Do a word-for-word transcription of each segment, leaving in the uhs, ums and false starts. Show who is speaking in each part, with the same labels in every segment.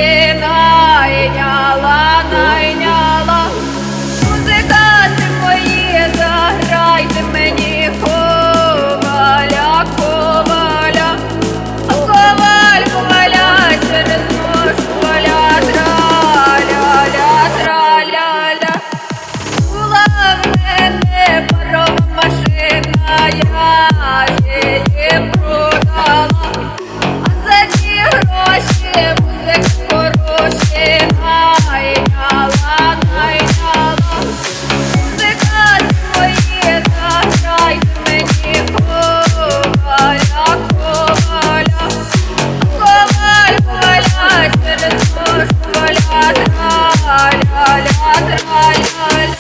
Speaker 1: гроші найняла, найняла. Музиканти мої, заграйте мені коваля, коваля, а коваль, коваля через ножку валя, траля-ля, траля-ля. Була в мене парова машина, я її продала, а за ті гроші музик хороший найняла, найняла. Музиканти мої, заграйте мені коваля, коваля, коваль, коваля через ножку валя, траля-ля, траля-ля.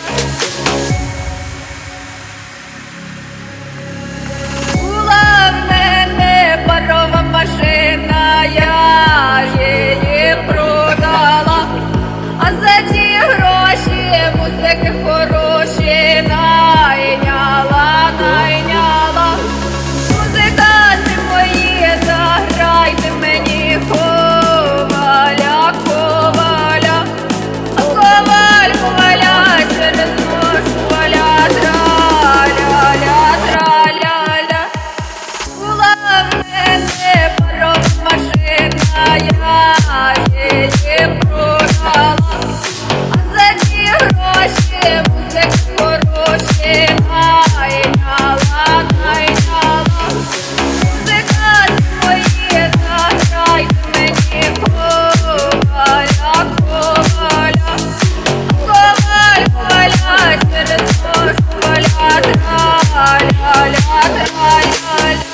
Speaker 1: Була в мене парова машина, я її продала, а за ті гроші музики хороші найняла, найняла. Музиканти мої, заграйте мені коваля, коваля, а коваль, коваля через ножку валя, траля-ля, траля-ля. Була в мене парова машина, я її продала, а за ті гроші музик хороший найняла, найняла. Музиканти мої, заграйте мені коваля, коваля, коваль, коваля через ножку валя, траля-ля, траля-ля.